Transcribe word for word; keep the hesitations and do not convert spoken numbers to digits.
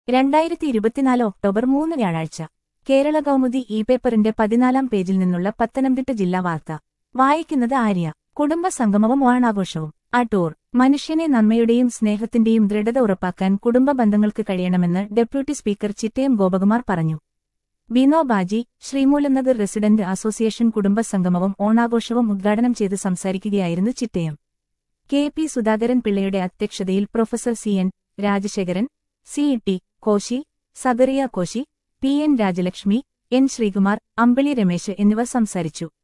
രണ്ടായിരത്തി ഇരുപത്തിനാല് ഒക്ടോബർ മൂന്ന് വ്യാഴാഴ്ച കേരള കൗമുദി ഇ പേപ്പറിന്റെ പതിനാലാം പേജിൽ നിന്നുള്ള പത്തനംതിട്ട ജില്ലാ വാർത്ത വായിക്കുന്നത് ആര്യ. കുടുംബ സംഗമവും ഓണാഘോഷവും. അടൂർ. മനുഷ്യനെ നന്മയുടെയും സ്നേഹത്തിന്റെയും ദൃഢത ഉറപ്പാക്കാൻ കുടുംബ ബന്ധങ്ങൾക്ക് കഴിയണമെന്ന് ഡെപ്യൂട്ടി സ്പീക്കർ ചിറ്റയം ഗോപകുമാർ പറഞ്ഞു. വിനോ ബാജി, ശ്രീമൂലനഗർ റെസിഡന്റ് അസോസിയേഷൻ കുടുംബ സംഗമവും ഓണാഘോഷവും ഉദ്ഘാടനം ചെയ്ത് സംസാരിക്കുകയായിരുന്നു ചിറ്റയം. കെ പി സുധാകരൻ പിള്ളയുടെ അധ്യക്ഷതയിൽ professor C N Rajasekharan, C T Koshy, Zacharia Koshy, P N Rajalakshmi, N Sreekumar, Ambili Ramesh എന്നിവർ സംസാരിച്ചു.